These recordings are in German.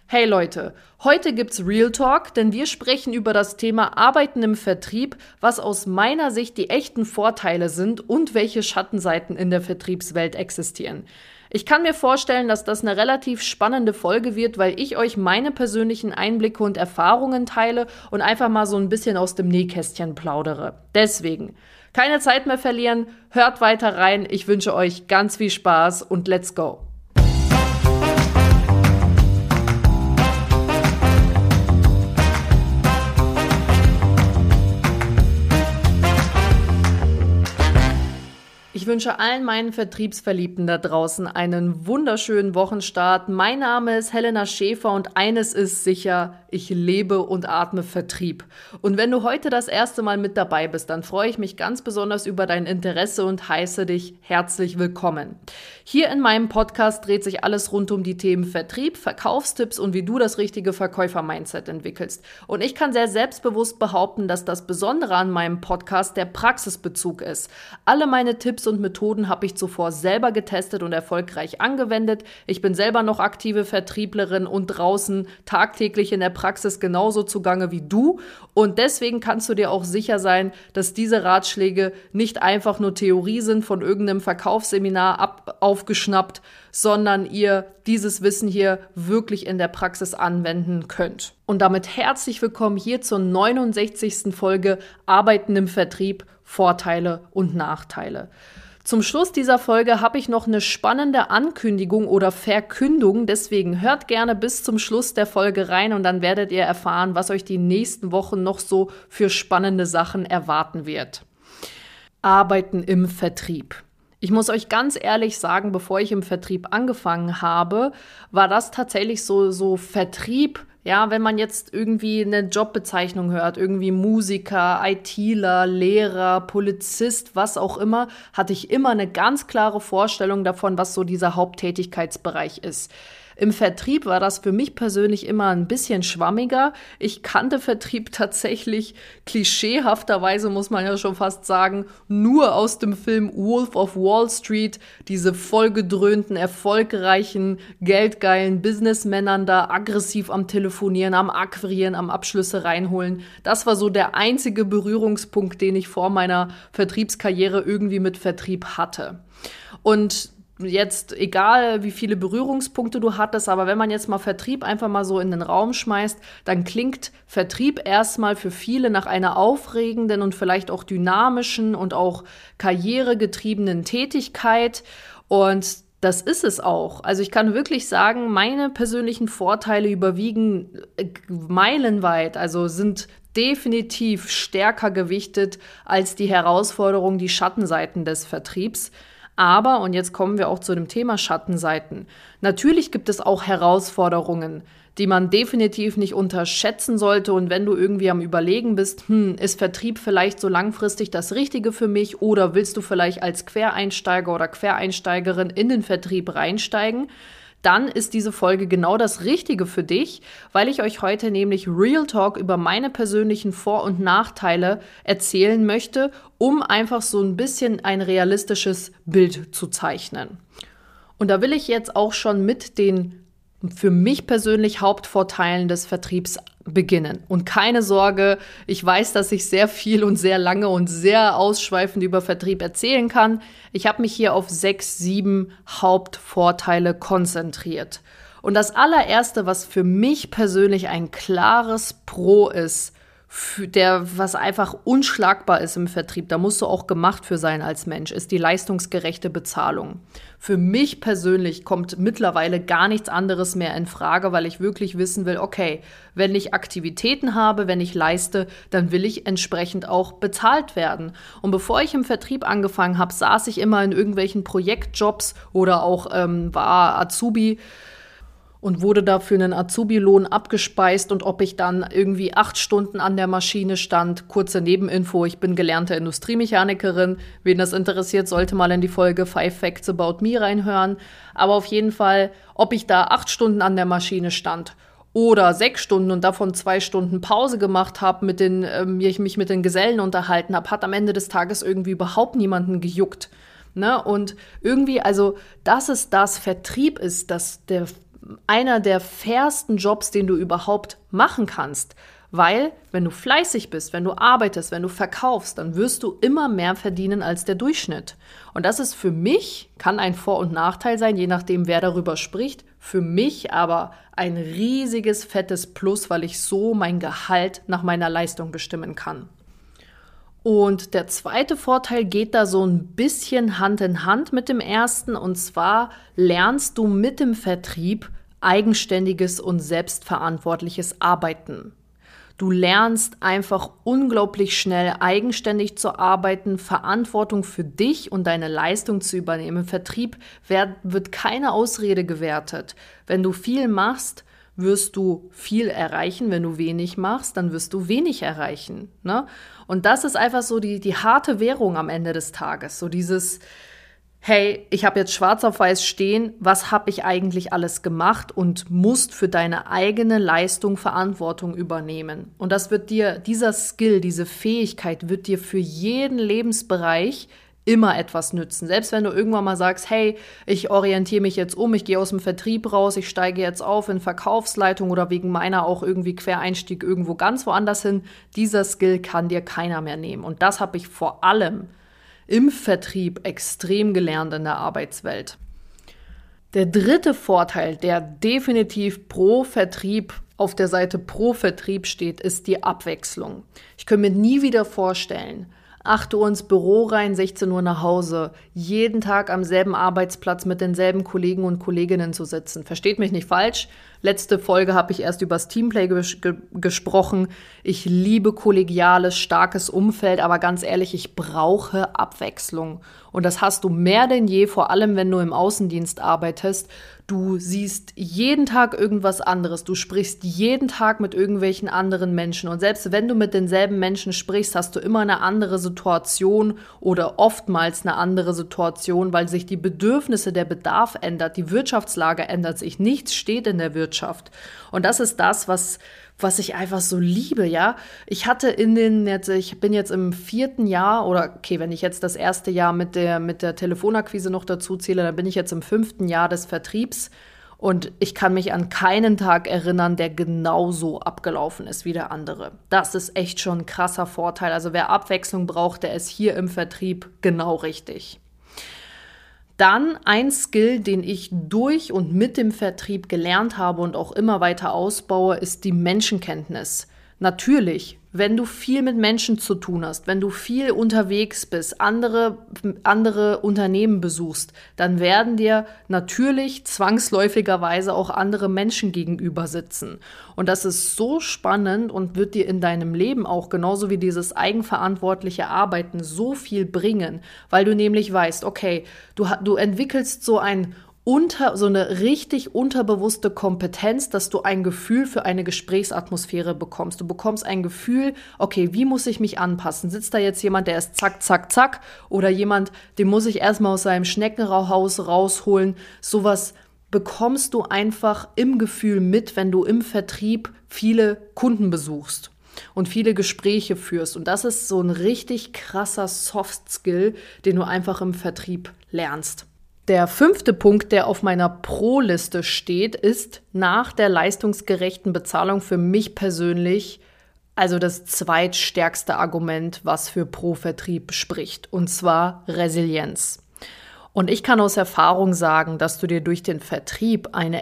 Hey Leute, heute gibt's Real Talk, denn wir sprechen über das Thema Arbeiten im Vertrieb, was aus meiner Sicht die echten Vorteile sind und welche Schattenseiten in der Vertriebswelt existieren. Ich kann mir vorstellen, dass das eine relativ spannende Folge wird, weil ich euch meine persönlichen Einblicke und Erfahrungen teile und einfach mal so ein bisschen aus dem Nähkästchen plaudere. Deswegen, keine Zeit mehr verlieren, hört weiter rein, ich wünsche euch ganz viel Spaß und let's go! Ich wünsche allen meinen Vertriebsverliebten da draußen einen wunderschönen Wochenstart. Mein Name ist Helena Schäfer und eines ist sicher, ich lebe und atme Vertrieb. Und wenn du heute das erste Mal mit dabei bist, dann freue ich mich ganz besonders über dein Interesse und heiße dich herzlich willkommen. Hier in meinem Podcast dreht sich alles rund um die Themen Vertrieb, Verkaufstipps und wie du das richtige Verkäufer-Mindset entwickelst. Und ich kann sehr selbstbewusst behaupten, dass das Besondere an meinem Podcast der Praxisbezug ist. Alle meine Tipps und Methoden habe ich zuvor selber getestet und erfolgreich angewendet. Ich bin selber noch aktive Vertrieblerin und draußen tagtäglich in der Praxis genauso zugange wie du. Und deswegen kannst du dir auch sicher sein, dass diese Ratschläge nicht einfach nur Theorie sind von irgendeinem Verkaufsseminar aufgeschnappt, sondern ihr dieses Wissen hier wirklich in der Praxis anwenden könnt. Und damit herzlich willkommen hier zur 69. Folge Arbeiten im Vertrieb, Vorteile und Nachteile. Zum Schluss dieser Folge habe ich noch eine spannende Ankündigung oder Verkündung, deswegen hört gerne bis zum Schluss der Folge rein und dann werdet ihr erfahren, was euch die nächsten Wochen noch so für spannende Sachen erwarten wird. Arbeiten im Vertrieb. Ich muss euch ganz ehrlich sagen, bevor ich im Vertrieb angefangen habe, war das tatsächlich so Vertrieb. Ja, wenn man jetzt irgendwie eine Jobbezeichnung hört, irgendwie Musiker, ITler, Lehrer, Polizist, was auch immer, hatte ich immer eine ganz klare Vorstellung davon, was so dieser Haupttätigkeitsbereich ist. Im Vertrieb war das für mich persönlich immer ein bisschen schwammiger. Ich kannte Vertrieb tatsächlich klischeehafterweise, muss man ja schon fast sagen, nur aus dem Film Wolf of Wall Street. Diese vollgedröhnten, erfolgreichen, geldgeilen Businessmännern da aggressiv am Telefonieren, am Akquirieren, am Abschlüsse reinholen. Das war so der einzige Berührungspunkt, den ich vor meiner Vertriebskarriere irgendwie mit Vertrieb hatte. Und jetzt, egal wie viele Berührungspunkte du hattest, aber wenn man jetzt mal Vertrieb einfach mal so in den Raum schmeißt, dann klingt Vertrieb erstmal für viele nach einer aufregenden und vielleicht auch dynamischen und auch karrieregetriebenen Tätigkeit. Und das ist es auch. Also ich kann wirklich sagen, meine persönlichen Vorteile überwiegen meilenweit, also sind definitiv stärker gewichtet als die Herausforderungen, die Schattenseiten des Vertriebs. Aber, und jetzt kommen wir auch zu dem Thema Schattenseiten, natürlich gibt es auch Herausforderungen, die man definitiv nicht unterschätzen sollte. Und wenn du irgendwie am Überlegen bist, ist Vertrieb vielleicht so langfristig das Richtige für mich oder willst du vielleicht als Quereinsteiger oder Quereinsteigerin in den Vertrieb reinsteigen, dann ist diese Folge genau das Richtige für dich, weil ich euch heute nämlich Real Talk über meine persönlichen Vor- und Nachteile erzählen möchte, um einfach so ein bisschen ein realistisches Bild zu zeichnen. Und da will ich jetzt auch schon mit den für mich persönlich Hauptvorteilen des Vertriebs beginnen. Und keine Sorge, ich weiß, dass ich sehr viel und sehr lange und sehr ausschweifend über Vertrieb erzählen kann. Ich habe mich hier auf 6, 7 Hauptvorteile konzentriert. Und das allererste, was für mich persönlich ein klares Pro ist, was einfach unschlagbar ist im Vertrieb, da musst du auch gemacht für sein als Mensch, ist die leistungsgerechte Bezahlung. Für mich persönlich kommt mittlerweile gar nichts anderes mehr in Frage, weil ich wirklich wissen will, okay, wenn ich Aktivitäten habe, wenn ich leiste, dann will ich entsprechend auch bezahlt werden. Und bevor ich im Vertrieb angefangen habe, saß ich immer in irgendwelchen Projektjobs oder auch war Azubi und wurde dafür einen Azubi-Lohn abgespeist und ob ich dann irgendwie 8 Stunden an der Maschine stand. Kurze Nebeninfo, ich bin gelernte Industriemechanikerin. Wen das interessiert, sollte mal in die Folge 5 Facts About Me reinhören. Aber auf jeden Fall, ob ich da 8 Stunden an der Maschine stand oder 6 Stunden und davon 2 Stunden Pause gemacht habe, mich mit den Gesellen unterhalten habe, hat am Ende des Tages irgendwie überhaupt niemanden gejuckt. Ne? Und irgendwie, also, dass es das Vertrieb ist, dass der einer der fairsten Jobs, den du überhaupt machen kannst. Weil, wenn du fleißig bist, wenn du arbeitest, wenn du verkaufst, dann wirst du immer mehr verdienen als der Durchschnitt. Und das ist für mich, kann ein Vor- und Nachteil sein, je nachdem, wer darüber spricht. Für mich aber ein riesiges, fettes Plus, weil ich so mein Gehalt nach meiner Leistung bestimmen kann. Und der zweite Vorteil geht da so ein bisschen Hand in Hand mit dem ersten. Und zwar lernst du mit dem Vertrieb eigenständiges und selbstverantwortliches Arbeiten. Du lernst einfach unglaublich schnell eigenständig zu arbeiten, Verantwortung für dich und deine Leistung zu übernehmen. Im Vertrieb wird keine Ausrede gewertet. Wenn du viel machst, wirst du viel erreichen. Wenn du wenig machst, dann wirst du wenig erreichen, ne? Und das ist einfach so die harte Währung am Ende des Tages. So dieses, hey, ich habe jetzt schwarz auf weiß stehen, was habe ich eigentlich alles gemacht und musst für deine eigene Leistung Verantwortung übernehmen. Und das wird dir, dieser Skill, diese Fähigkeit wird dir für jeden Lebensbereich immer etwas nützen. Selbst wenn du irgendwann mal sagst, hey, ich orientiere mich jetzt um, ich gehe aus dem Vertrieb raus, ich steige jetzt auf in Verkaufsleitung oder wegen meiner auch irgendwie Quereinstieg irgendwo ganz woanders hin, dieser Skill kann dir keiner mehr nehmen. Und das habe ich vor allem im Vertrieb extrem gelernt in der Arbeitswelt. Der dritte Vorteil, der definitiv pro Vertrieb auf der Seite pro Vertrieb steht, ist die Abwechslung. Ich könnte mir nie wieder vorstellen, 8 Uhr ins Büro rein, 16 Uhr nach Hause, jeden Tag am selben Arbeitsplatz mit denselben Kollegen und Kolleginnen zu sitzen. Versteht mich nicht falsch. Letzte Folge habe ich erst über das Teamplay gesprochen. Ich liebe kollegiales, starkes Umfeld, aber ganz ehrlich, ich brauche Abwechslung. Und das hast du mehr denn je, vor allem wenn du im Außendienst arbeitest. Du siehst jeden Tag irgendwas anderes. Du sprichst jeden Tag mit irgendwelchen anderen Menschen. Und selbst wenn du mit denselben Menschen sprichst, hast du immer eine andere Situation oder oftmals eine andere Situation, weil sich die Bedürfnisse, der Bedarf ändert, die Wirtschaftslage ändert sich. Nichts steht in der Wirtschaft. Und das ist das, was ich einfach so liebe, ja. Ich bin jetzt im 4. Jahr oder okay, wenn ich jetzt das erste Jahr mit der Telefonakquise noch dazu zähle, dann bin ich jetzt im 5. Jahr des Vertriebs und ich kann mich an keinen Tag erinnern, der genauso abgelaufen ist wie der andere. Das ist echt schon ein krasser Vorteil. Also wer Abwechslung braucht, der ist hier im Vertrieb genau richtig. Dann ein Skill, den ich durch und mit dem Vertrieb gelernt habe und auch immer weiter ausbaue, ist die Menschenkenntnis. Natürlich, wenn du viel mit Menschen zu tun hast, wenn du viel unterwegs bist, andere Unternehmen besuchst, dann werden dir natürlich zwangsläufigerweise auch andere Menschen gegenüber sitzen. Und das ist so spannend und wird dir in deinem Leben auch genauso wie dieses eigenverantwortliche Arbeiten so viel bringen, weil du nämlich weißt, okay, du entwickelst so eine richtig unterbewusste Kompetenz, dass du ein Gefühl für eine Gesprächsatmosphäre bekommst. Du bekommst ein Gefühl, okay, wie muss ich mich anpassen? Sitzt da jetzt jemand, der ist zack, zack, zack oder jemand, den muss ich erstmal aus seinem Schneckenhaus rausholen? Sowas bekommst du einfach im Gefühl mit, wenn du im Vertrieb viele Kunden besuchst und viele Gespräche führst. Und das ist so ein richtig krasser Soft-Skill, den du einfach im Vertrieb lernst. Der 5. Punkt, der auf meiner Pro-Liste steht, ist nach der leistungsgerechten Bezahlung für mich persönlich also das zweitstärkste Argument, was für Pro-Vertrieb spricht, und zwar Resilienz. Und ich kann aus Erfahrung sagen, dass du dir durch den Vertrieb eine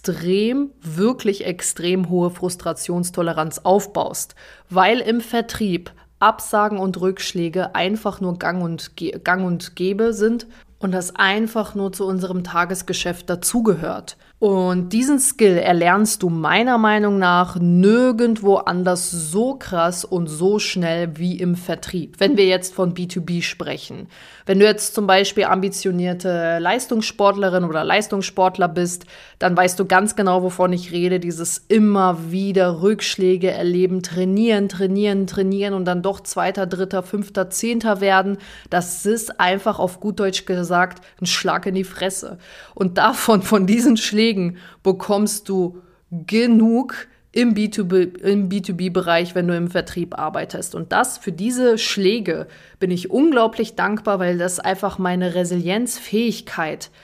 wirklich extrem hohe Frustrationstoleranz aufbaust, weil im Vertrieb Absagen und Rückschläge einfach nur gang und gäbe sind und das einfach nur zu unserem Tagesgeschäft dazugehört. Und diesen Skill erlernst du meiner Meinung nach nirgendwo anders so krass und so schnell wie im Vertrieb, wenn wir jetzt von B2B sprechen. Wenn du jetzt zum Beispiel ambitionierte Leistungssportlerin oder Leistungssportler bist, dann weißt du ganz genau, wovon ich rede, dieses immer wieder Rückschläge erleben, trainieren und dann doch 2., 3., 5., 10. werden. Das ist einfach auf gut Deutsch gesagt ein Schlag in die Fresse. Und von diesen Schlägen bekommst du genug im B2B-Bereich, wenn du im Vertrieb arbeitest. Und für diese Schläge bin ich unglaublich dankbar, weil das einfach meine Resilienzfähigkeit,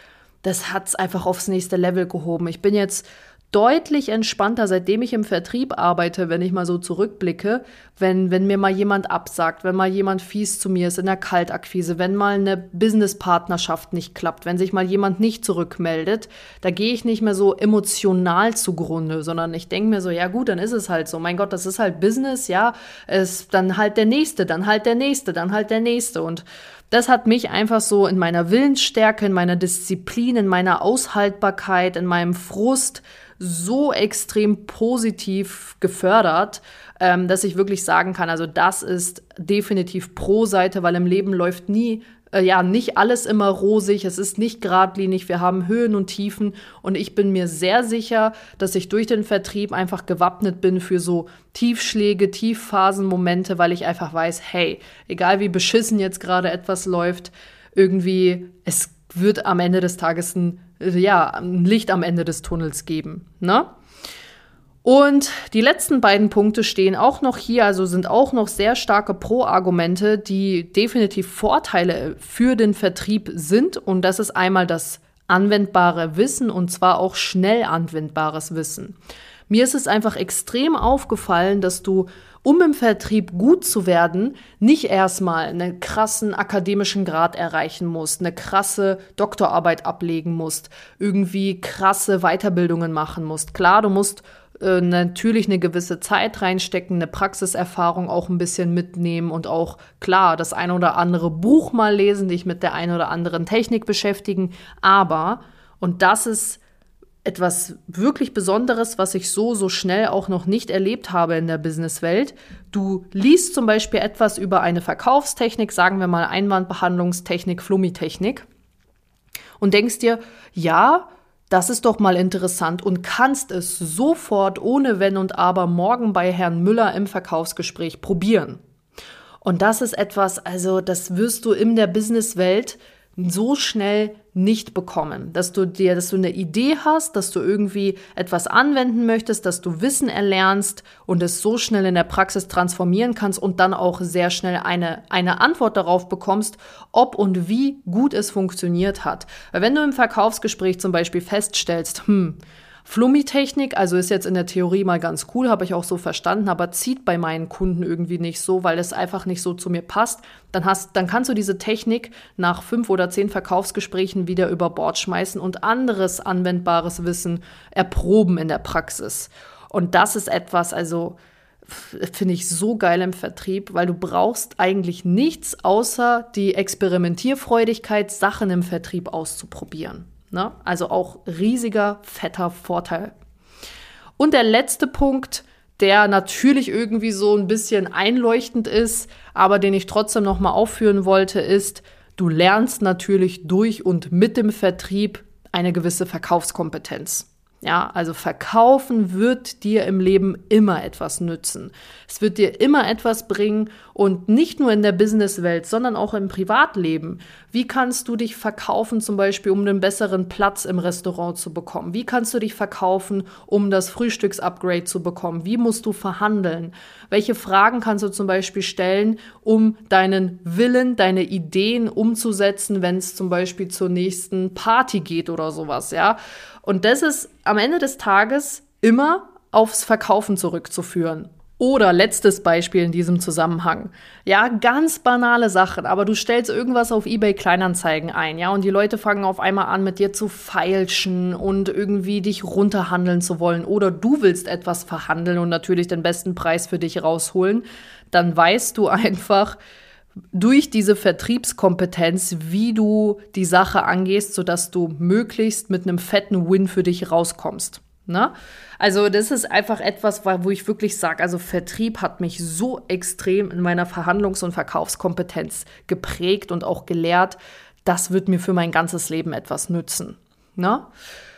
das hat es einfach aufs nächste Level gehoben. Ich bin jetzt deutlich entspannter, seitdem ich im Vertrieb arbeite, wenn ich mal so zurückblicke, wenn mir mal jemand absagt, wenn mal jemand fies zu mir ist in der Kaltakquise, wenn mal eine Businesspartnerschaft nicht klappt, wenn sich mal jemand nicht zurückmeldet, da gehe ich nicht mehr so emotional zugrunde, sondern ich denke mir so, ja gut, dann ist es halt so, mein Gott, das ist halt Business, ja, dann halt der Nächste, dann halt der Nächste, dann halt der Nächste und das hat mich einfach so in meiner Willensstärke, in meiner Disziplin, in meiner Aushaltbarkeit, in meinem Frust so extrem positiv gefördert, dass ich wirklich sagen kann, also das ist definitiv Pro-Seite, weil im Leben läuft nicht alles immer rosig, es ist nicht geradlinig, wir haben Höhen und Tiefen und ich bin mir sehr sicher, dass ich durch den Vertrieb einfach gewappnet bin für so Tiefschläge, Tiefphasenmomente, weil ich einfach weiß, hey, egal wie beschissen jetzt gerade etwas läuft, irgendwie, es wird am Ende des Tages ein Licht am Ende des Tunnels geben, ne? Und die letzten beiden Punkte stehen auch noch hier, also sind auch noch sehr starke Pro-Argumente, die definitiv Vorteile für den Vertrieb sind. Und das ist einmal das anwendbare Wissen und zwar auch schnell anwendbares Wissen. Mir ist es einfach extrem aufgefallen, dass du, um im Vertrieb gut zu werden, nicht erstmal einen krassen akademischen Grad erreichen musst, eine krasse Doktorarbeit ablegen musst, irgendwie krasse Weiterbildungen machen musst. Klar, du musst natürlich eine gewisse Zeit reinstecken, eine Praxiserfahrung auch ein bisschen mitnehmen und auch, klar, das ein oder andere Buch mal lesen, dich mit der ein oder anderen Technik beschäftigen. Aber, und das ist etwas wirklich Besonderes, was ich so schnell auch noch nicht erlebt habe in der Businesswelt. Du liest zum Beispiel etwas über eine Verkaufstechnik, sagen wir mal Einwandbehandlungstechnik, Flummitechnik, und denkst dir, ja, das ist doch mal interessant und kannst es sofort ohne Wenn und Aber morgen bei Herrn Müller im Verkaufsgespräch probieren. Und das ist etwas, also das wirst du in der Businesswelt so schnell nicht bekommen, dass du eine Idee hast, dass du irgendwie etwas anwenden möchtest, dass du Wissen erlernst und es so schnell in der Praxis transformieren kannst und dann auch sehr schnell eine Antwort darauf bekommst, ob und wie gut es funktioniert hat. Weil wenn du im Verkaufsgespräch zum Beispiel feststellst, Flummitechnik, also ist jetzt in der Theorie mal ganz cool, habe ich auch so verstanden, aber zieht bei meinen Kunden irgendwie nicht so, weil es einfach nicht so zu mir passt. Dann kannst du diese Technik nach 5 oder 10 Verkaufsgesprächen wieder über Bord schmeißen und anderes anwendbares Wissen erproben in der Praxis. Und das ist etwas, also finde ich so geil im Vertrieb, weil du brauchst eigentlich nichts außer die Experimentierfreudigkeit, Sachen im Vertrieb auszuprobieren. Ne? Also auch riesiger, fetter Vorteil. Und der letzte Punkt, der natürlich irgendwie so ein bisschen einleuchtend ist, aber den ich trotzdem noch mal aufführen wollte, ist, du lernst natürlich durch und mit dem Vertrieb eine gewisse Verkaufskompetenz. Ja, also verkaufen wird dir im Leben immer etwas nützen. Es wird dir immer etwas bringen und nicht nur in der Businesswelt, sondern auch im Privatleben. Wie kannst du dich verkaufen, zum Beispiel, um einen besseren Platz im Restaurant zu bekommen? Wie kannst du dich verkaufen, um das Frühstücksupgrade zu bekommen? Wie musst du verhandeln? Welche Fragen kannst du zum Beispiel stellen, um deinen Willen, deine Ideen umzusetzen, wenn es zum Beispiel zur nächsten Party geht oder sowas, ja? Und das ist am Ende des Tages immer aufs Verkaufen zurückzuführen. Oder letztes Beispiel in diesem Zusammenhang. Ja, ganz banale Sachen, aber du stellst irgendwas auf eBay Kleinanzeigen ein, ja, und die Leute fangen auf einmal an, mit dir zu feilschen und irgendwie dich runterhandeln zu wollen. Oder du willst etwas verhandeln und natürlich den besten Preis für dich rausholen. Dann weißt du einfach durch diese Vertriebskompetenz, wie du die Sache angehst, sodass du möglichst mit einem fetten Win für dich rauskommst. Ne? Also das ist einfach etwas, wo ich wirklich sage, also Vertrieb hat mich so extrem in meiner Verhandlungs- und Verkaufskompetenz geprägt und auch gelehrt, das wird mir für mein ganzes Leben etwas nützen. Ne?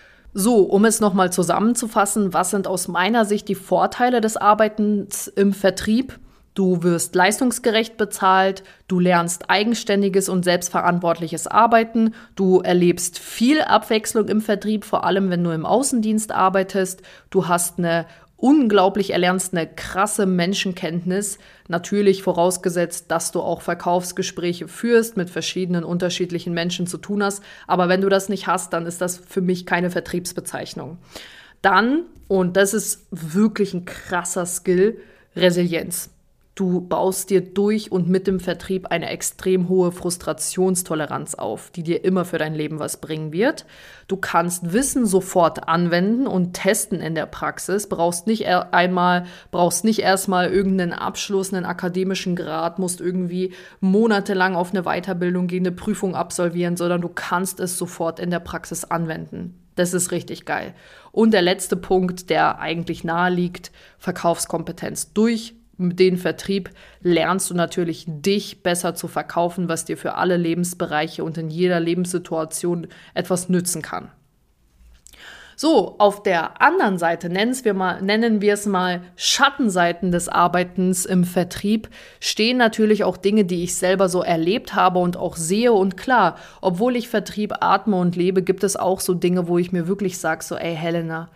So, um es nochmal zusammenzufassen, was sind aus meiner Sicht die Vorteile des Arbeitens im Vertrieb? Du wirst leistungsgerecht bezahlt, du lernst eigenständiges und selbstverantwortliches Arbeiten, du erlebst viel Abwechslung im Vertrieb, vor allem wenn du im Außendienst arbeitest, du hast eine unglaublich, erlernst eine krasse Menschenkenntnis, natürlich vorausgesetzt, dass du auch Verkaufsgespräche führst, mit verschiedenen unterschiedlichen Menschen zu tun hast, aber wenn du das nicht hast, dann ist das für mich keine Vertriebsbezeichnung. Dann, und das ist wirklich ein krasser Skill, Resilienz. Du baust dir durch und mit dem Vertrieb eine extrem hohe Frustrationstoleranz auf, die dir immer für dein Leben was bringen wird. Du kannst Wissen sofort anwenden und testen in der Praxis, brauchst nicht erstmal irgendeinen Abschluss, einen akademischen Grad, musst irgendwie monatelang auf eine Weiterbildung gehen, eine Prüfung absolvieren, sondern du kannst es sofort in der Praxis anwenden. Das ist richtig geil. Und der letzte Punkt, der eigentlich nahe liegt, Verkaufskompetenz. Durch den Vertrieb lernst du natürlich, dich besser zu verkaufen, was dir für alle Lebensbereiche und in jeder Lebenssituation etwas nützen kann. So, auf der anderen Seite, nennen wir es mal Schattenseiten des Arbeitens im Vertrieb, stehen natürlich auch Dinge, die ich selber so erlebt habe und auch sehe. Und klar, obwohl ich Vertrieb atme und lebe, gibt es auch so Dinge, wo ich mir wirklich sage, so, ey Helena,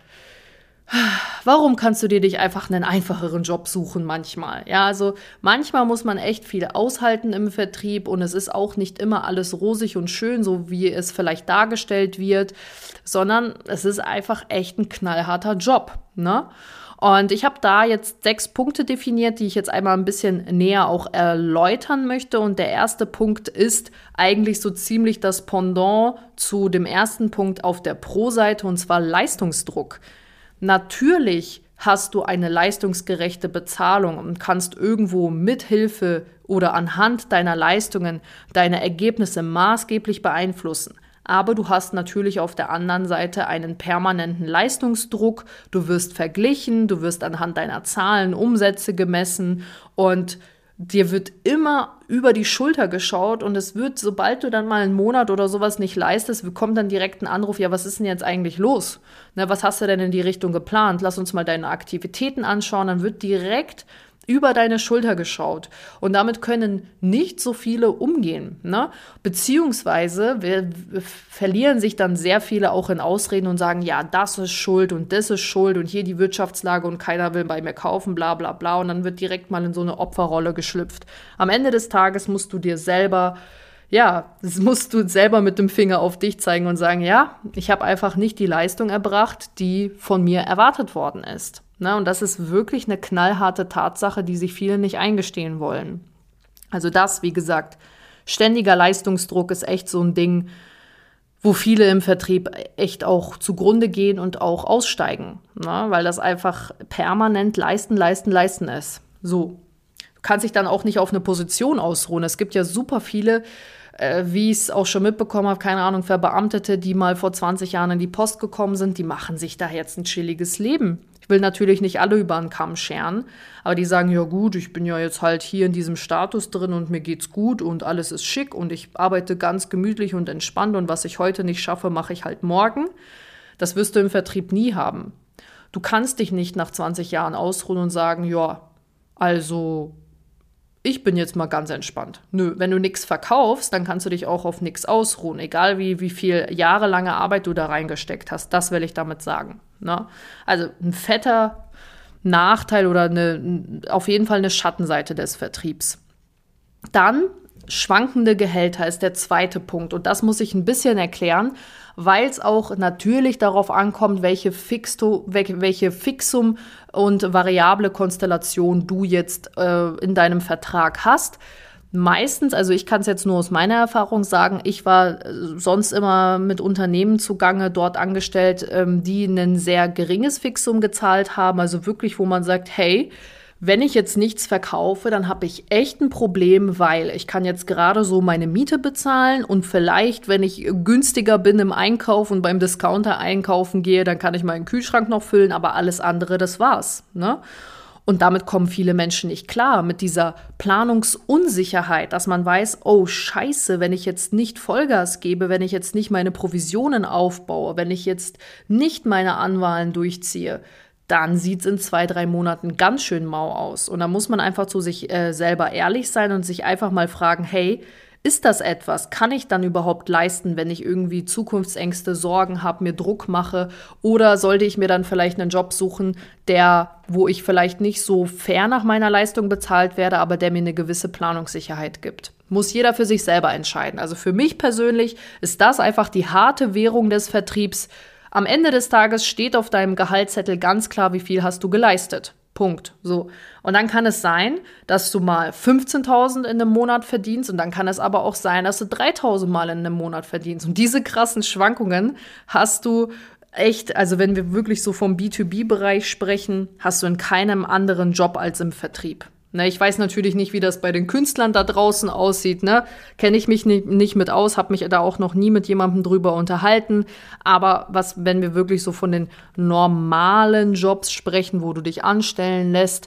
warum kannst du dir nicht einfach einen einfacheren Job suchen manchmal? Ja, also manchmal muss man echt viel aushalten im Vertrieb und es ist auch nicht immer alles rosig und schön, so wie es vielleicht dargestellt wird, sondern es ist einfach echt ein knallharter Job, ne? Und ich habe da jetzt 6 Punkte definiert, die ich jetzt einmal ein bisschen näher auch erläutern möchte. Und der erste Punkt ist eigentlich so ziemlich das Pendant zu dem ersten Punkt auf der Pro-Seite, und zwar Leistungsdruck. Natürlich hast du eine leistungsgerechte Bezahlung und kannst irgendwo mit Hilfe oder anhand deiner Leistungen deine Ergebnisse maßgeblich beeinflussen. Aber du hast natürlich auf der anderen Seite einen permanenten Leistungsdruck. Du wirst verglichen, du wirst anhand deiner Zahlen, Umsätze gemessen und dir wird immer über die Schulter geschaut und es wird, sobald du dann mal einen Monat oder sowas nicht leistest, kommt dann direkt ein Anruf, ja, was ist denn jetzt eigentlich los? Ne, was hast du denn in die Richtung geplant? Lass uns mal deine Aktivitäten anschauen. Dann wird direkt über deine Schulter geschaut. Und damit können nicht so viele umgehen, ne? Beziehungsweise verlieren sich dann sehr viele auch in Ausreden und sagen, ja, das ist schuld und das ist schuld und hier die Wirtschaftslage und keiner will bei mir kaufen, bla bla bla. Und dann wird direkt mal in so eine Opferrolle geschlüpft. Am Ende des Tages musst du selber mit dem Finger auf dich zeigen und sagen, ja, ich habe einfach nicht die Leistung erbracht, die von mir erwartet worden ist. Na, und das ist wirklich eine knallharte Tatsache, die sich viele nicht eingestehen wollen. Also das, wie gesagt, ständiger Leistungsdruck ist echt so ein Ding, wo viele im Vertrieb echt auch zugrunde gehen und auch aussteigen, na, weil das einfach permanent leisten ist. So, du kannst dich dann auch nicht auf eine Position ausruhen. Es gibt ja super viele, wie ich es auch schon mitbekommen habe, keine Ahnung, Verbeamtete, die mal vor 20 Jahren in die Post gekommen sind, die machen sich da jetzt ein chilliges Leben. Ich will natürlich nicht alle über einen Kamm scheren, aber die sagen, ja gut, ich bin ja jetzt halt hier in diesem Status drin und mir geht's gut und alles ist schick und ich arbeite ganz gemütlich und entspannt und was ich heute nicht schaffe, mache ich halt morgen. Das wirst du im Vertrieb nie haben. Du kannst dich nicht nach 20 Jahren ausruhen und sagen, ja, also ich bin jetzt mal ganz entspannt. Nö, wenn du nichts verkaufst, dann kannst du dich auch auf nichts ausruhen, egal wie viel jahrelange Arbeit du da reingesteckt hast. Das will ich damit sagen. Ne? Also ein fetter Nachteil oder auf jeden Fall eine Schattenseite des Vertriebs. Dann schwankende Gehälter ist der zweite Punkt. Und das muss ich ein bisschen erklären, weil es auch natürlich darauf ankommt, welche Fixum und variable Konstellation du jetzt in deinem Vertrag hast. Meistens, also ich kann es jetzt nur aus meiner Erfahrung sagen, ich war sonst immer mit Unternehmen zugange, dort angestellt, die ein sehr geringes Fixum gezahlt haben, also wirklich, wo man sagt, hey, wenn ich jetzt nichts verkaufe, dann habe ich echt ein Problem, weil ich kann jetzt gerade so meine Miete bezahlen und vielleicht, wenn ich günstiger bin im Einkauf und beim Discounter einkaufen gehe, dann kann ich meinen Kühlschrank noch füllen, aber alles andere, das war's, ne? Und damit kommen viele Menschen nicht klar, mit dieser Planungsunsicherheit, dass man weiß, oh Scheiße, wenn ich jetzt nicht Vollgas gebe, wenn ich jetzt nicht meine Provisionen aufbaue, wenn ich jetzt nicht meine Anwahlen durchziehe, dann sieht es in 2-3 Monaten ganz schön mau aus. Und da muss man einfach zu sich selber ehrlich sein und sich einfach mal fragen, hey, Ist das etwas? Kann ich dann überhaupt leisten, wenn ich irgendwie Zukunftsängste, Sorgen habe, mir Druck mache? Oder sollte ich mir dann vielleicht einen Job suchen, wo ich vielleicht nicht so fair nach meiner Leistung bezahlt werde, aber der mir eine gewisse Planungssicherheit gibt? Muss jeder für sich selber entscheiden. Also für mich persönlich ist das einfach die harte Währung des Vertriebs. Am Ende des Tages steht auf deinem Gehaltszettel ganz klar, wie viel hast du geleistet. Punkt. So. Und dann kann es sein, dass du mal 15.000 in einem Monat verdienst und dann kann es aber auch sein, dass du 3.000 Mal in einem Monat verdienst. Und diese krassen Schwankungen hast du echt, also wenn wir wirklich so vom B2B-Bereich sprechen, hast du in keinem anderen Job als im Vertrieb. Ne, ich weiß natürlich nicht, wie das bei den Künstlern da draußen aussieht. Ne? Kenne ich mich nicht mit aus, habe mich da auch noch nie mit jemandem drüber unterhalten. Aber wenn wir wirklich so von den normalen Jobs sprechen, wo du dich anstellen lässt,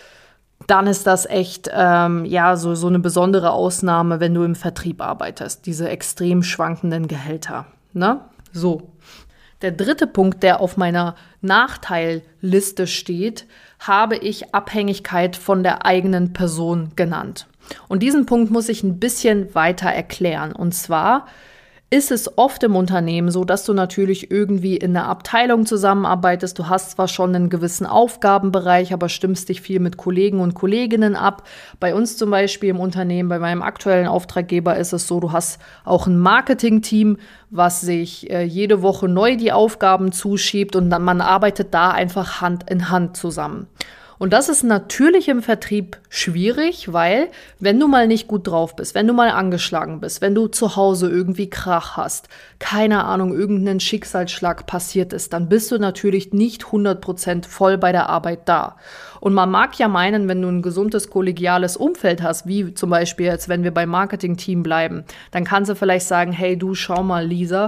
dann ist das echt so eine besondere Ausnahme, wenn du im Vertrieb arbeitest. Diese extrem schwankenden Gehälter. Ne? So. Der dritte Punkt, der auf meiner Nachteilliste steht, habe ich Abhängigkeit von der eigenen Person genannt. Und diesen Punkt muss ich ein bisschen weiter erklären. Und zwar ist es oft im Unternehmen so, dass du natürlich irgendwie in einer Abteilung zusammenarbeitest. Du hast zwar schon einen gewissen Aufgabenbereich, aber stimmst dich viel mit Kollegen und Kolleginnen ab. Bei uns zum Beispiel im Unternehmen, bei meinem aktuellen Auftraggeber ist es so, du hast auch ein Marketing-Team, was sich jede Woche neu die Aufgaben zuschiebt und dann man arbeitet da einfach Hand in Hand zusammen. Und das ist natürlich im Vertrieb schwierig, weil wenn du mal nicht gut drauf bist, wenn du mal angeschlagen bist, wenn du zu Hause irgendwie Krach hast, keine Ahnung, irgendein Schicksalsschlag passiert ist, dann bist du natürlich nicht 100% voll bei der Arbeit da. Und man mag ja meinen, wenn du ein gesundes kollegiales Umfeld hast, wie zum Beispiel jetzt, wenn wir beim Marketing-Team bleiben, dann kannst du vielleicht sagen, hey du, schau mal Lisa,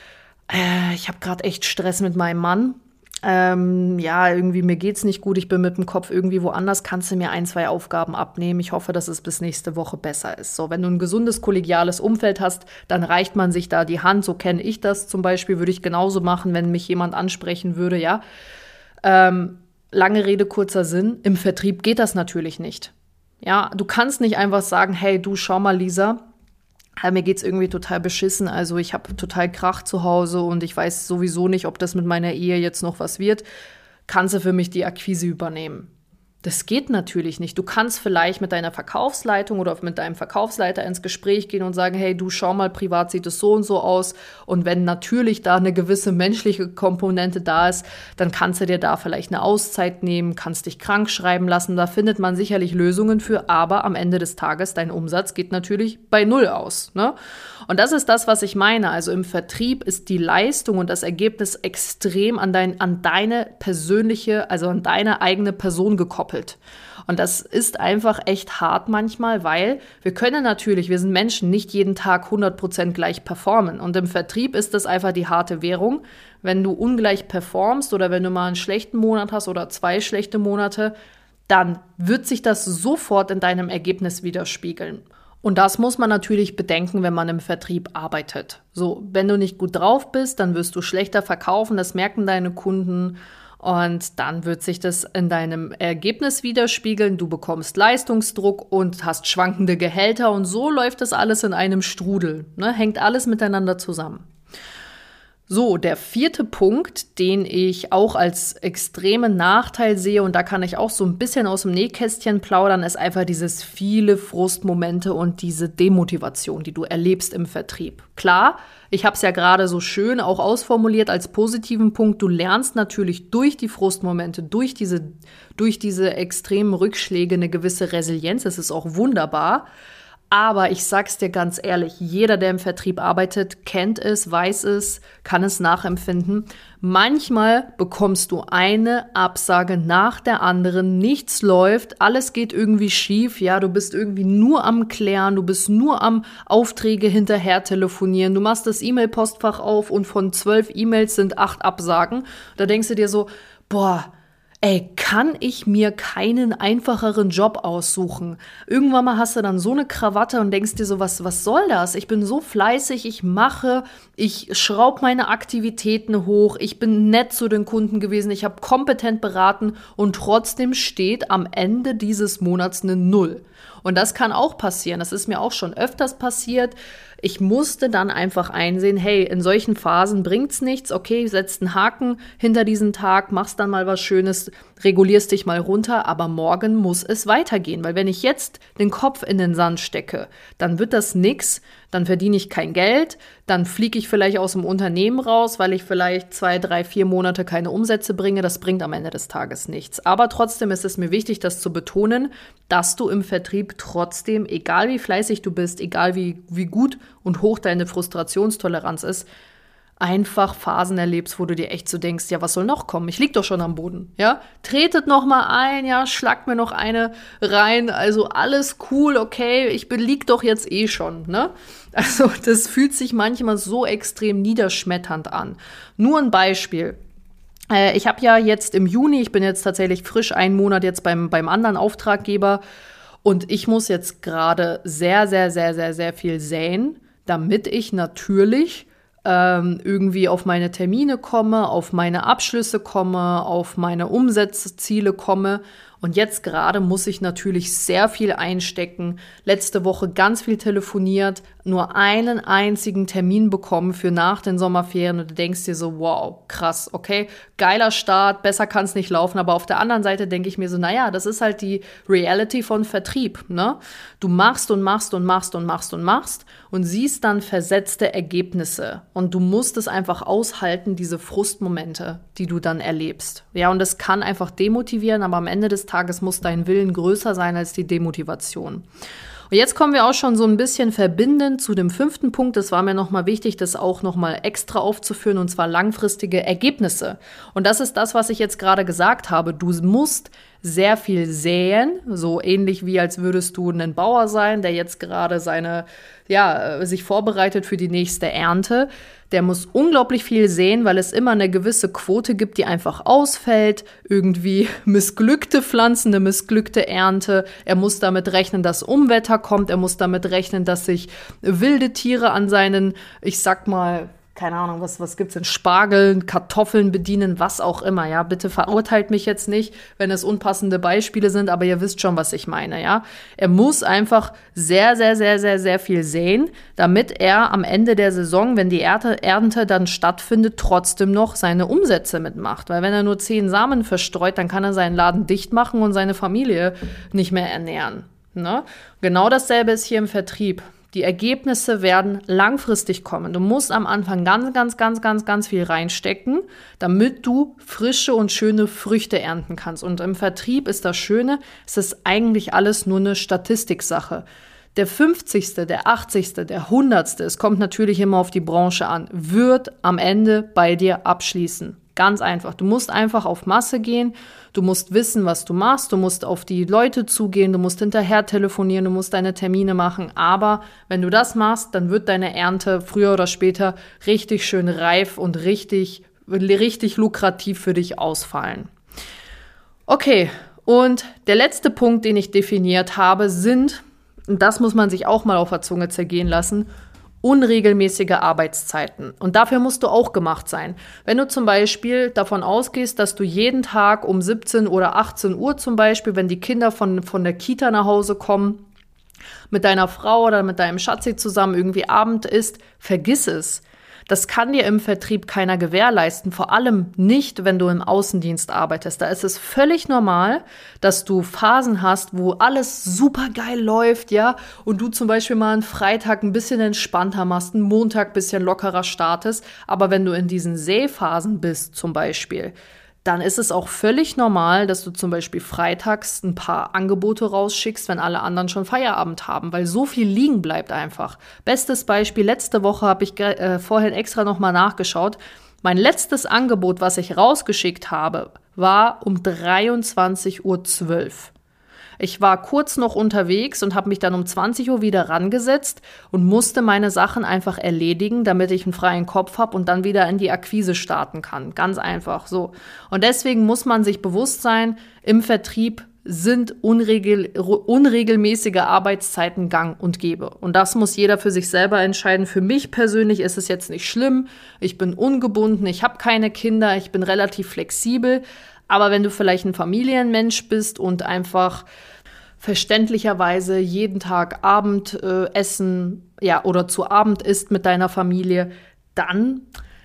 ich habe gerade echt Stress mit meinem Mann. Irgendwie mir geht's nicht gut, ich bin mit dem Kopf irgendwie woanders, kannst du mir 1, 2 Aufgaben abnehmen. Ich hoffe, dass es bis nächste Woche besser ist. So, wenn du ein gesundes, kollegiales Umfeld hast, dann reicht man sich da die Hand. So kenne ich das zum Beispiel, würde ich genauso machen, wenn mich jemand ansprechen würde, ja. Lange Rede, kurzer Sinn, im Vertrieb geht das natürlich nicht. Ja, du kannst nicht einfach sagen, hey, du, schau mal, Lisa, mir geht's irgendwie total beschissen, also ich habe total Krach zu Hause und ich weiß sowieso nicht, ob das mit meiner Ehe jetzt noch was wird. Kannst du für mich die Akquise übernehmen? Das geht natürlich nicht. Du kannst vielleicht mit deiner Verkaufsleitung oder mit deinem Verkaufsleiter ins Gespräch gehen und sagen, hey, du schau mal, privat sieht es so und so aus. Und wenn natürlich da eine gewisse menschliche Komponente da ist, dann kannst du dir da vielleicht eine Auszeit nehmen, kannst dich krank schreiben lassen. Da findet man sicherlich Lösungen für, aber am Ende des Tages, dein Umsatz geht natürlich bei Null aus. Ne? Und das ist das, was ich meine. Also im Vertrieb ist die Leistung und das Ergebnis extrem an deine persönliche, also an deine eigene Person gekoppelt. Und das ist einfach echt hart manchmal, weil wir sind Menschen, nicht jeden Tag 100% gleich performen. Und im Vertrieb ist das einfach die harte Währung. Wenn du ungleich performst oder wenn du mal einen schlechten Monat hast oder 2 schlechte Monate, dann wird sich das sofort in deinem Ergebnis widerspiegeln. Und das muss man natürlich bedenken, wenn man im Vertrieb arbeitet. So, wenn du nicht gut drauf bist, dann wirst du schlechter verkaufen, das merken deine Kunden. Und dann wird sich das in deinem Ergebnis widerspiegeln. Du bekommst Leistungsdruck und hast schwankende Gehälter. Und so läuft das alles in einem Strudel. Ne? Hängt alles miteinander zusammen. So, der 4. Punkt, den ich auch als extremen Nachteil sehe, und da kann ich auch so ein bisschen aus dem Nähkästchen plaudern, ist einfach dieses viele Frustmomente und diese Demotivation, die du erlebst im Vertrieb. Klar, ich habe es ja gerade so schön auch ausformuliert als positiven Punkt. Du lernst natürlich durch die Frustmomente, durch diese extremen Rückschläge eine gewisse Resilienz. Das ist auch wunderbar. Aber ich sag's dir ganz ehrlich, jeder, der im Vertrieb arbeitet, kennt es, weiß es, kann es nachempfinden. Manchmal bekommst du eine Absage nach der anderen, nichts läuft, alles geht irgendwie schief, ja, du bist irgendwie nur am Klären, du bist nur am Aufträge hinterher telefonieren, du machst das E-Mail-Postfach auf und von 12 E-Mails sind 8 Absagen. Da denkst du dir so, boah, Ey, kann ich mir keinen einfacheren Job aussuchen? Irgendwann mal hast du dann so eine Krawatte und denkst dir so, was soll das? Ich bin so fleißig, ich schraube meine Aktivitäten hoch, ich bin nett zu den Kunden gewesen, ich habe kompetent beraten und trotzdem steht am Ende dieses Monats eine Null. Und das kann auch passieren. Das ist mir auch schon öfters passiert. Ich musste dann einfach einsehen, hey, in solchen Phasen bringt's nichts. Okay, setzt einen Haken hinter diesen Tag, machst dann mal was Schönes, regulierst dich mal runter, aber morgen muss es weitergehen. Weil wenn ich jetzt den Kopf in den Sand stecke, dann wird das nix, dann verdiene ich kein Geld, dann fliege ich vielleicht aus dem Unternehmen raus, weil ich vielleicht 2, 3, 4 Monate keine Umsätze bringe. Das bringt am Ende des Tages nichts. Aber trotzdem ist es mir wichtig, das zu betonen, dass du im Vertrieb trotzdem, egal wie fleißig du bist, egal wie gut und hoch deine Frustrationstoleranz ist, einfach Phasen erlebst, wo du dir echt so denkst, ja, was soll noch kommen? Ich lieg doch schon am Boden, ja? Tretet noch mal ein, ja, schlagt mir noch eine rein, also alles cool, okay, lieg doch jetzt eh schon, ne? Also das fühlt sich manchmal so extrem niederschmetternd an. Nur ein Beispiel. Ich habe ja jetzt im Juni, ich bin jetzt tatsächlich frisch einen Monat jetzt beim anderen Auftraggeber und ich muss jetzt gerade sehr, sehr, sehr, sehr, sehr viel säen, damit ich natürlich irgendwie auf meine Termine komme, auf meine Abschlüsse komme, auf meine Umsatzziele komme. Und jetzt gerade muss ich natürlich sehr viel einstecken. Letzte Woche ganz viel telefoniert, nur einen einzigen Termin bekommen für nach den Sommerferien. Und du denkst dir so, wow, krass, okay, geiler Start, besser kann es nicht laufen. Aber auf der anderen Seite denke ich mir so, naja, das ist halt die Reality von Vertrieb, ne? Du machst und machst und machst und machst und machst und siehst dann versetzte Ergebnisse. Und du musst es einfach aushalten, diese Frustmomente, die du dann erlebst. Ja, und das kann einfach demotivieren, aber am Ende des Tages muss dein Willen größer sein als die Demotivation. Und jetzt kommen wir auch schon so ein bisschen verbindend zu dem 5. Punkt. Das war mir nochmal wichtig, das auch nochmal extra aufzuführen, und zwar langfristige Ergebnisse. Und das ist das, was ich jetzt gerade gesagt habe. Du musst sehr viel säen, so ähnlich wie als würdest du ein Bauer sein, der jetzt gerade sich vorbereitet für die nächste Ernte. Der muss unglaublich viel säen, weil es immer eine gewisse Quote gibt, die einfach ausfällt. Irgendwie missglückte Pflanzen, eine missglückte Ernte. Er muss damit rechnen, dass Unwetter kommt. Er muss damit rechnen, dass sich wilde Tiere an seinen, ich sag mal, keine Ahnung, was gibt's denn? Spargeln, Kartoffeln bedienen, was auch immer, ja. Bitte verurteilt mich jetzt nicht, wenn es unpassende Beispiele sind, aber ihr wisst schon, was ich meine, ja. Er muss einfach sehr, sehr, sehr, sehr, sehr viel säen, damit er am Ende der Saison, wenn die Ernte dann stattfindet, trotzdem noch seine Umsätze mitmacht. Weil wenn er nur 10 Samen verstreut, dann kann er seinen Laden dicht machen und seine Familie nicht mehr ernähren, ne? Genau dasselbe ist hier im Vertrieb. Die Ergebnisse werden langfristig kommen. Du musst am Anfang ganz, ganz, ganz, ganz, ganz viel reinstecken, damit du frische und schöne Früchte ernten kannst. Und im Vertrieb ist das Schöne, es ist eigentlich alles nur eine Statistiksache. Der 50., der 80., der 100., es kommt natürlich immer auf die Branche an, wird am Ende bei dir abschließen. Ganz einfach. Du musst einfach auf Masse gehen, du musst wissen, was du machst, du musst auf die Leute zugehen, du musst hinterher telefonieren, du musst deine Termine machen. Aber wenn du das machst, dann wird deine Ernte früher oder später richtig schön reif und richtig lukrativ für dich ausfallen. Okay, und der letzte Punkt, den ich definiert habe, sind, und das muss man sich auch mal auf der Zunge zergehen lassen, unregelmäßige Arbeitszeiten. Und dafür musst du auch gemacht sein. Wenn du zum Beispiel davon ausgehst, dass du jeden Tag um 17 oder 18 Uhr zum Beispiel, wenn die Kinder von der Kita nach Hause kommen, mit deiner Frau oder mit deinem Schatzi zusammen irgendwie Abend isst, vergiss es. Das kann dir im Vertrieb keiner gewährleisten, vor allem nicht, wenn du im Außendienst arbeitest. Da ist es völlig normal, dass du Phasen hast, wo alles super geil läuft, ja, und du zum Beispiel mal einen Freitag ein bisschen entspannter machst, einen Montag ein bisschen lockerer startest. Aber wenn du in diesen Säphasen bist zum Beispiel, dann ist es auch völlig normal, dass du zum Beispiel freitags ein paar Angebote rausschickst, wenn alle anderen schon Feierabend haben, weil so viel liegen bleibt einfach. Bestes Beispiel, letzte Woche habe ich vorhin extra nochmal nachgeschaut. Mein letztes Angebot, was ich rausgeschickt habe, war um 23:12 Uhr. Ich war kurz noch unterwegs und habe mich dann um 20 Uhr wieder rangesetzt und musste meine Sachen einfach erledigen, damit ich einen freien Kopf habe und dann wieder in die Akquise starten kann. Ganz einfach so. Und deswegen muss man sich bewusst sein, im Vertrieb sind unregelmäßige Arbeitszeiten gang und gäbe. Und das muss jeder für sich selber entscheiden. Für mich persönlich ist es jetzt nicht schlimm. Ich bin ungebunden, ich habe keine Kinder, ich bin relativ flexibel. Aber wenn du vielleicht ein Familienmensch bist und einfach verständlicherweise jeden Tag Abendessen oder zu Abend isst mit deiner Familie, dann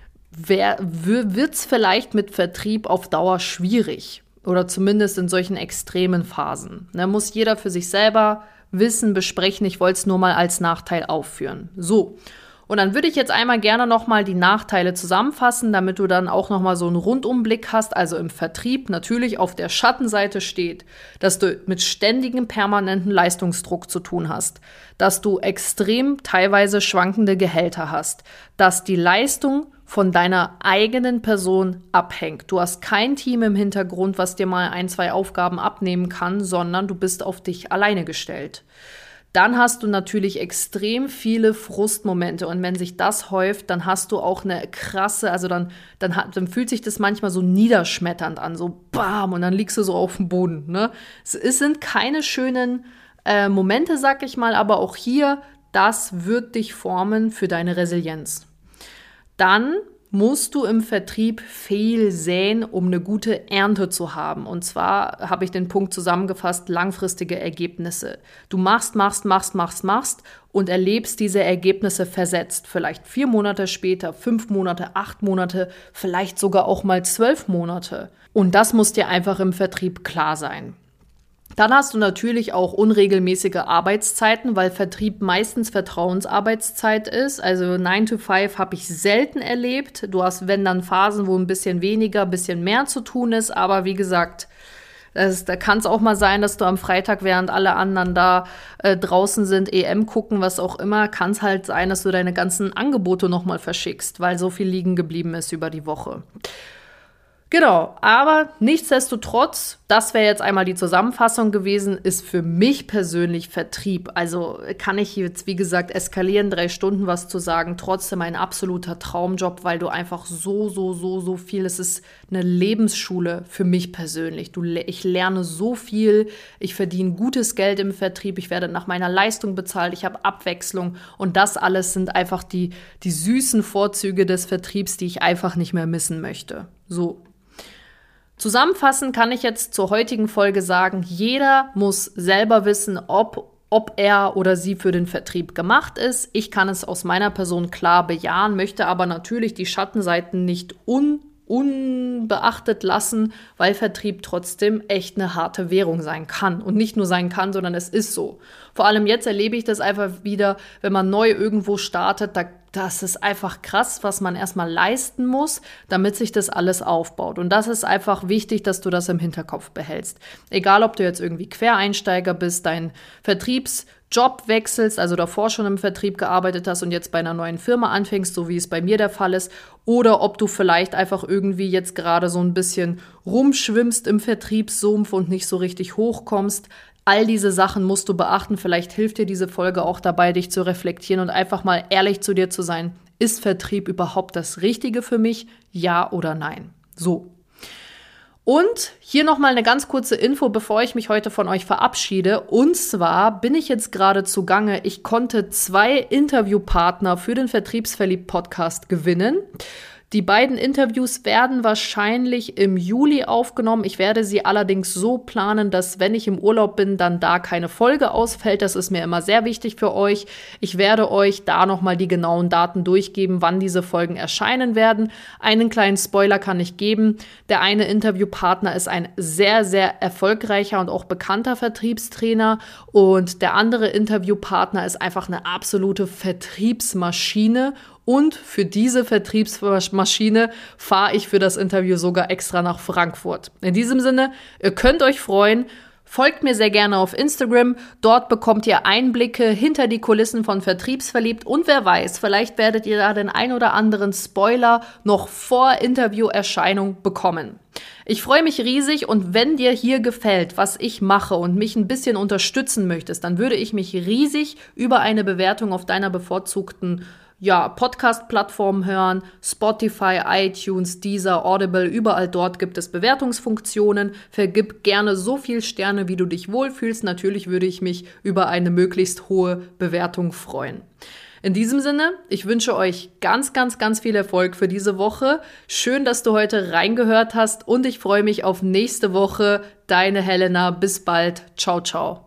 wird's vielleicht mit Vertrieb auf Dauer schwierig. Oder zumindest in solchen extremen Phasen. Da muss jeder für sich selber wissen, besprechen. Ich wollte es nur mal als Nachteil aufführen. So, und dann würde ich jetzt einmal gerne nochmal die Nachteile zusammenfassen, damit du dann auch nochmal so einen Rundumblick hast. Also im Vertrieb natürlich auf der Schattenseite steht, dass du mit ständigem permanenten Leistungsdruck zu tun hast, dass du extrem teilweise schwankende Gehälter hast, dass die Leistung von deiner eigenen Person abhängt. Du hast kein Team im Hintergrund, was dir mal 1, 2 Aufgaben abnehmen kann, sondern du bist auf dich alleine gestellt. Dann hast du natürlich extrem viele Frustmomente und wenn sich das häuft, dann hast du auch eine krasse, also dann fühlt sich das manchmal so niederschmetternd an, so bam, und dann liegst du so auf dem Boden. Ne? Es sind keine schönen Momente, sag ich mal, aber auch hier, das wird dich formen für deine Resilienz. Dann musst du im Vertrieb viel säen, um eine gute Ernte zu haben. Und zwar habe ich den Punkt zusammengefasst, langfristige Ergebnisse. Du machst und erlebst diese Ergebnisse versetzt. Vielleicht 4 Monate später, 5 Monate, 8 Monate, vielleicht sogar auch mal 12 Monate. Und das muss dir einfach im Vertrieb klar sein. Dann hast du natürlich auch unregelmäßige Arbeitszeiten, weil Vertrieb meistens Vertrauensarbeitszeit ist. Also 9 to 5 habe ich selten erlebt. Du hast, wenn dann Phasen, wo ein bisschen weniger, ein bisschen mehr zu tun ist. Aber wie gesagt, da kann es auch mal sein, dass du am Freitag, während alle anderen da draußen sind, EM gucken, was auch immer, kann es halt sein, dass du deine ganzen Angebote nochmal verschickst, weil so viel liegen geblieben ist über die Woche. Genau, aber nichtsdestotrotz, das wäre jetzt einmal die Zusammenfassung gewesen, ist für mich persönlich Vertrieb. Also kann ich jetzt, wie gesagt, eskalieren, 3 Stunden was zu sagen, trotzdem ein absoluter Traumjob, weil du einfach so viel, es ist eine Lebensschule für mich persönlich. Ich lerne so viel, ich verdiene gutes Geld im Vertrieb, ich werde nach meiner Leistung bezahlt, ich habe Abwechslung und das alles sind einfach die süßen Vorzüge des Vertriebs, die ich einfach nicht mehr missen möchte. So. Zusammenfassend kann ich jetzt zur heutigen Folge sagen, jeder muss selber wissen, ob er oder sie für den Vertrieb gemacht ist. Ich kann es aus meiner Person klar bejahen, möchte aber natürlich die Schattenseiten nicht unbeachtet lassen, weil Vertrieb trotzdem echt eine harte Währung sein kann. Und nicht nur sein kann, sondern es ist so. Vor allem jetzt erlebe ich das einfach wieder, wenn man neu irgendwo startet, das ist einfach krass, was man erstmal leisten muss, damit sich das alles aufbaut. Und das ist einfach wichtig, dass du das im Hinterkopf behältst. Egal, ob du jetzt irgendwie Quereinsteiger bist, deinen Vertriebsjob wechselst, also davor schon im Vertrieb gearbeitet hast und jetzt bei einer neuen Firma anfängst, so wie es bei mir der Fall ist, oder ob du vielleicht einfach irgendwie jetzt gerade so ein bisschen rumschwimmst im Vertriebssumpf und nicht so richtig hochkommst. All diese Sachen musst du beachten. Vielleicht hilft dir diese Folge auch dabei, dich zu reflektieren und einfach mal ehrlich zu dir zu sein. Ist Vertrieb überhaupt das Richtige für mich? Ja oder nein? So. Und hier nochmal eine ganz kurze Info, bevor ich mich heute von euch verabschiede. Und zwar bin ich jetzt gerade zugange. Ich konnte 2 Interviewpartner für den Vertriebsverliebt-Podcast gewinnen. Die beiden Interviews werden wahrscheinlich im Juli aufgenommen. Ich werde sie allerdings so planen, dass, wenn ich im Urlaub bin, dann da keine Folge ausfällt. Das ist mir immer sehr wichtig für euch. Ich werde euch da nochmal die genauen Daten durchgeben, wann diese Folgen erscheinen werden. Einen kleinen Spoiler kann ich geben. Der eine Interviewpartner ist ein sehr, sehr erfolgreicher und auch bekannter Vertriebstrainer. Und der andere Interviewpartner ist einfach eine absolute Vertriebsmaschine. Und für diese Vertriebsmaschine fahre ich für das Interview sogar extra nach Frankfurt. In diesem Sinne, ihr könnt euch freuen. Folgt mir sehr gerne auf Instagram. Dort bekommt ihr Einblicke hinter die Kulissen von Vertriebsverliebt. Und wer weiß, vielleicht werdet ihr da den ein oder anderen Spoiler noch vor Interviewerscheinung bekommen. Ich freue mich riesig und wenn dir hier gefällt, was ich mache und mich ein bisschen unterstützen möchtest, dann würde ich mich riesig über eine Bewertung auf deiner bevorzugten Podcast-Plattformen hören, Spotify, iTunes, Deezer, Audible, überall dort gibt es Bewertungsfunktionen. Vergib gerne so viel Sterne, wie du dich wohlfühlst. Natürlich würde ich mich über eine möglichst hohe Bewertung freuen. In diesem Sinne, ich wünsche euch ganz, ganz, ganz viel Erfolg für diese Woche. Schön, dass du heute reingehört hast und ich freue mich auf nächste Woche. Deine Helena. Bis bald. Ciao, ciao.